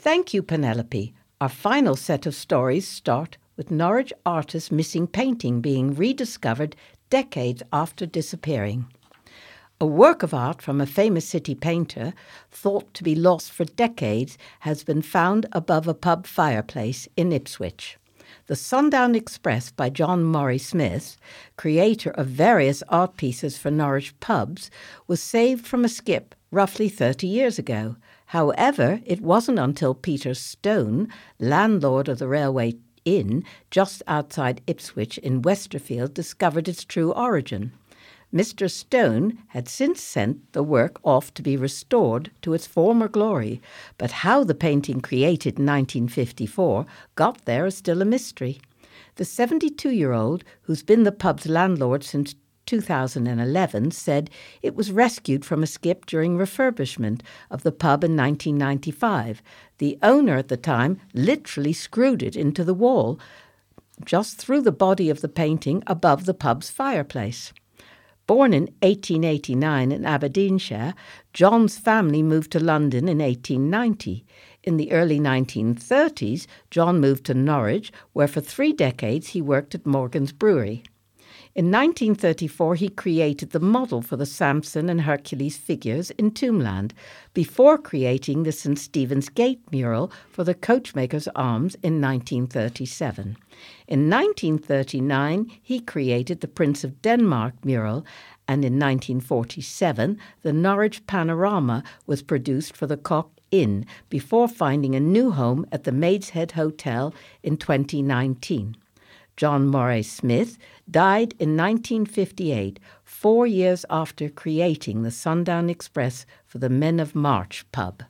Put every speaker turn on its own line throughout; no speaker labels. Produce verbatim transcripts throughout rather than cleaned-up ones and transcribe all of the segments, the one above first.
Thank you, Penelope. Our final set of stories start with Norwich artist's missing painting being rediscovered decades after disappearing. A work of art from a famous city painter, thought to be lost for decades, has been found above a pub fireplace in Ipswich. The Sundown Express by John Murray Smith, creator of various art pieces for Norwich pubs, was saved from a skip roughly thirty years ago. However, it wasn't until Peter Stone, landlord of the Railway Inn just outside Ipswich in Westerfield, discovered its true origin. Mister Stone had since sent the work off to be restored to its former glory, but how the painting created in nineteen fifty-four got there is still a mystery. The seventy-two-year-old, who's been the pub's landlord since two thousand eleven, said it was rescued from a skip during refurbishment of the pub in nineteen ninety-five. The owner at the time literally screwed it into the wall, just through the body of the painting above the pub's fireplace. Born in eighteen eighty-nine in Aberdeenshire, John's family moved to London in eighteen ninety. In the early nineteen thirties, John moved to Norwich, where for three decades he worked at Morgan's Brewery. In nineteen thirty-four, he created the model for the Samson and Hercules figures in Tombland, before creating the Saint Stephen's Gate mural for the Coachmaker's Arms in nineteen thirty-seven. In nineteen thirty-nine, he created the Prince of Denmark mural, and in nineteen forty-seven, the Norwich Panorama was produced for the Cock Inn, before finding a new home at the Maid's Head Hotel in twenty nineteen. John Murray Smith died in nineteen fifty-eight, four years after creating the Sundown Express for the Men of March pub.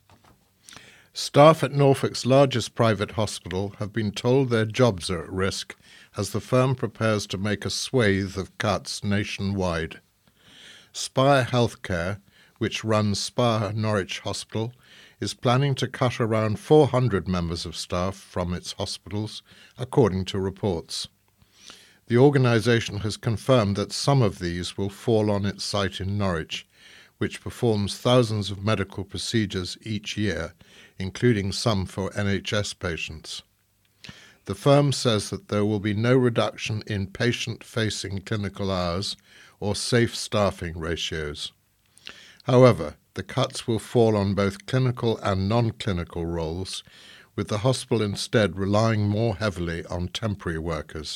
Staff at Norfolk's largest private hospital have been told their jobs are at risk as the firm prepares to make a swathe of cuts nationwide. Spire Healthcare, which runs Spire Norwich Hospital, is planning to cut around four hundred members of staff from its hospitals, according to reports. The organisation has confirmed that some of these will fall on its site in Norwich, which performs thousands of medical procedures each year, including some for N H S patients. The firm says that there will be no reduction in patient-facing clinical hours or safe staffing ratios. However, the cuts will fall on both clinical and non-clinical roles, with the hospital instead relying more heavily on temporary workers.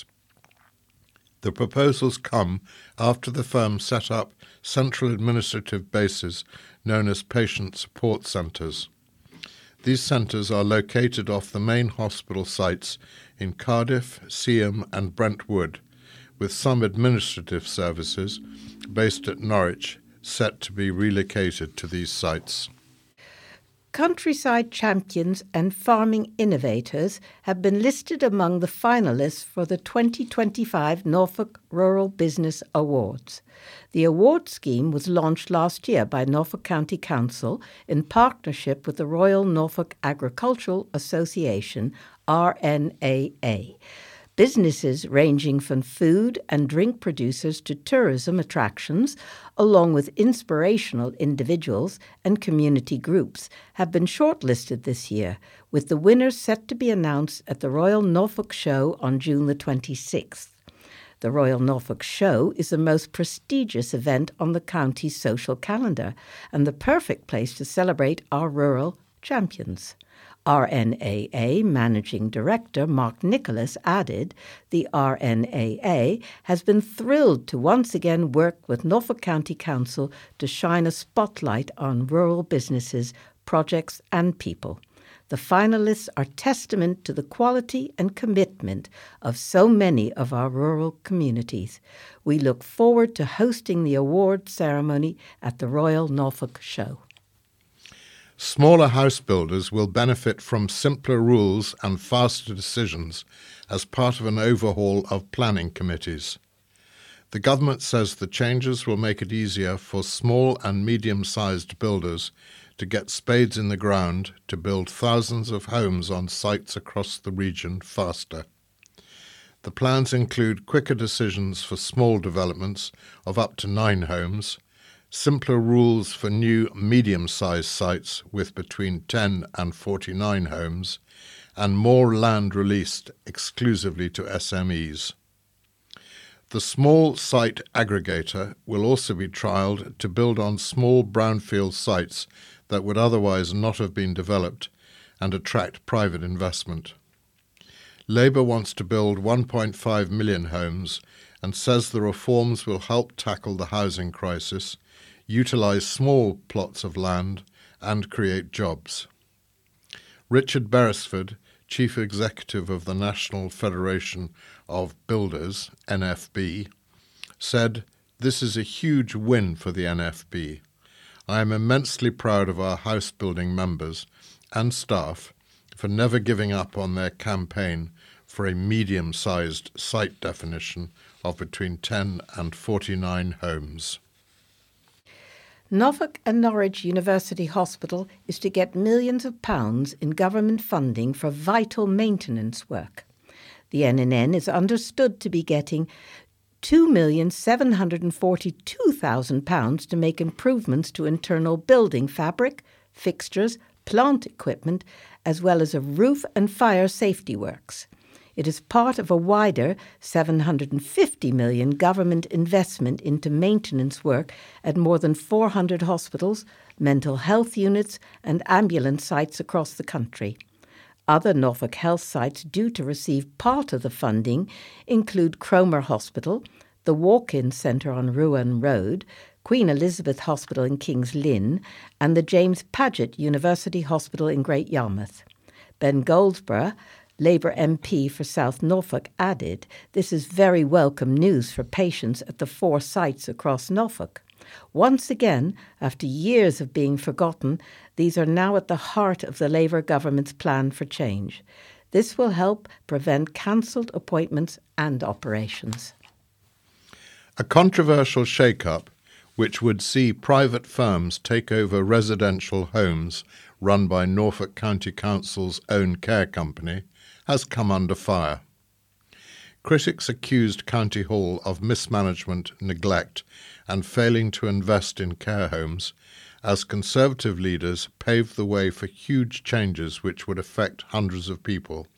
The proposals come after the firm set up central administrative bases known as patient support centres. These centres are located off the main hospital sites in Cardiff, Seaham and Brentwood, with some administrative services based at Norwich set to be relocated to these sites.
Countryside champions and farming innovators have been listed among the finalists for the twenty twenty-five Norfolk Rural Business Awards. The award scheme was launched last year by Norfolk County Council in partnership with the Royal Norfolk Agricultural Association, R N A A. Businesses ranging from food and drink producers to tourism attractions, along with inspirational individuals and community groups, have been shortlisted this year, with the winners set to be announced at the Royal Norfolk Show on June the twenty-sixth. The Royal Norfolk Show is the most prestigious event on the county's social calendar and the perfect place to celebrate our rural champions. R N A A Managing Director Mark Nicholas added, the R N A A has been thrilled to once again work with Norfolk County Council to shine a spotlight on rural businesses, projects and people. The finalists are testament to the quality and commitment of so many of our rural communities. We look forward to hosting the award ceremony at the Royal Norfolk Show.
Smaller house builders will benefit from simpler rules and faster decisions as part of an overhaul of planning committees. The government says the changes will make it easier for small and medium-sized builders to get spades in the ground to build thousands of homes on sites across the region faster. The plans include quicker decisions for small developments of up to nine homes, simpler rules for new medium-sized sites with between ten and forty-nine homes, and more land released exclusively to S M Es. The small site aggregator will also be trialled to build on small brownfield sites that would otherwise not have been developed and attract private investment. Labour wants to build one point five million homes and says the reforms will help tackle the housing crisis, utilise small plots of land and create jobs. Richard Beresford, Chief Executive of the National Federation of Builders, N F B, said, "This is a huge win for the N F B. I am immensely proud of our house building members and staff for never giving up on their campaign for a medium-sized site definition of between ten and forty-nine homes."
Norfolk and Norwich University Hospital is to get millions of pounds in government funding for vital maintenance work. The N N N is understood to be getting two million seven hundred forty-two thousand pounds to make improvements to internal building fabric, fixtures, plant equipment, as well as of roof and fire safety works. It is part of a wider seven hundred fifty million pounds government investment into maintenance work at more than four hundred hospitals, mental health units and ambulance sites across the country. Other Norfolk Health sites due to receive part of the funding include Cromer Hospital, the Walk-In Centre on Ruan Road, Queen Elizabeth Hospital in King's Lynn, and the James Paget University Hospital in Great Yarmouth. Ben Goldsborough, Labour M P for South Norfolk, added, "This is very welcome news for patients at the four sites across Norfolk. Once again, after years of being forgotten, these are now at the heart of the Labour government's plan for change. This will help prevent cancelled appointments and operations."
A controversial shake-up, which would see private firms take over residential homes run by Norfolk County Council's own care company, has come under fire. Critics accused County Hall of mismanagement, neglect, and failing to invest in care homes, as Conservative leaders paved the way for huge changes which would affect hundreds of people.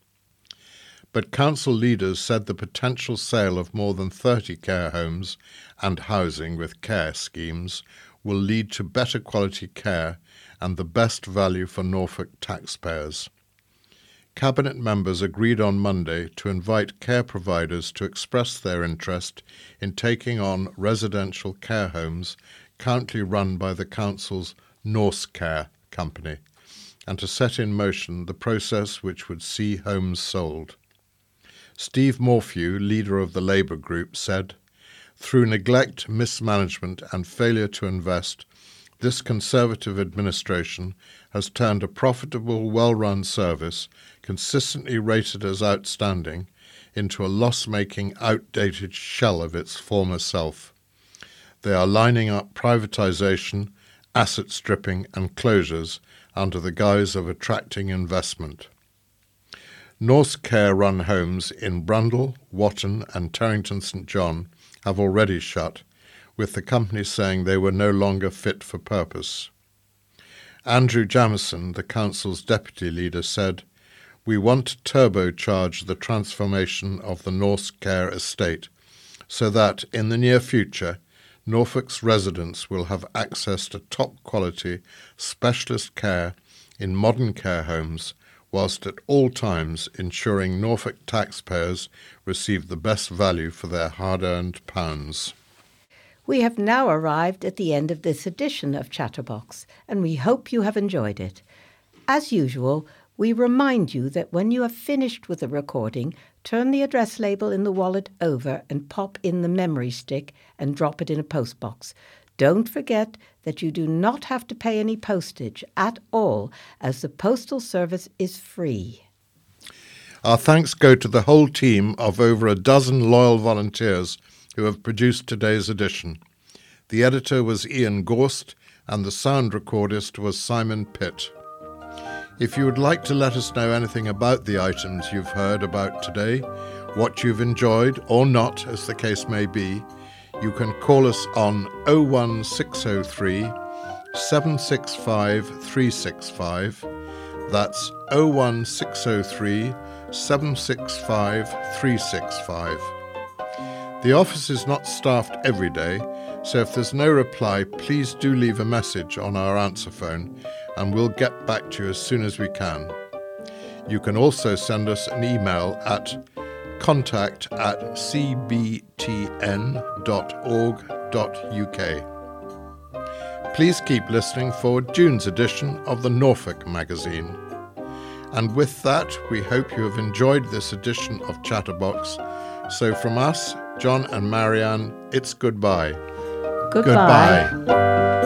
But council leaders said the potential sale of more than thirty care homes and housing with care schemes will lead to better quality care and the best value for Norfolk taxpayers. Cabinet members agreed on Monday to invite care providers to express their interest in taking on residential care homes currently run by the Council's Norse Care company, and to set in motion the process which would see homes sold. Steve Morphew, leader of the Labour group, said, "Through neglect, mismanagement and failure to invest, this Conservative administration has turned a profitable, well-run service, consistently rated as outstanding, into a loss-making, outdated shell of its former self. They are lining up privatisation, asset stripping and closures under the guise of attracting investment." Norse Care-run homes in Brundall, Watton and Terrington St John have already shut, with the company saying they were no longer fit for purpose. Andrew Jamieson, the council's deputy leader, said, "We want to turbocharge the transformation of the Norse Care estate so that, in the near future, Norfolk's residents will have access to top-quality, specialist care in modern care homes, whilst at all times ensuring Norfolk taxpayers receive the best value for their hard-earned pounds."
We have now arrived at the end of this edition of Chatterbox, and we hope you have enjoyed it. As usual, we remind you that when you have finished with the recording, turn the address label in the wallet over and pop in the memory stick and drop it in a postbox. Don't forget that you do not have to pay any postage at all, as the postal service is free.
Our thanks go to the whole team of over a dozen loyal volunteers who have produced today's edition. The editor was Ian Gorst and the sound recordist was Simon Pitt. If you would like to let us know anything about the items you've heard about today, what you've enjoyed or not, as the case may be, you can call us on oh one six oh three, seven six five, three six five. That's oh one six oh three, seven six five, three six five. The office is not staffed every day, so if there's no reply, please do leave a message on our answer phone and we'll get back to you as soon as we can. You can also send us an email at contact at c b t n dot org dot u k. Please keep listening for June's edition of the Norfolk magazine. And with that, we hope you have enjoyed this edition of Chatterbox. So from us, John and Marianne, it's goodbye.
Goodbye.
Goodbye.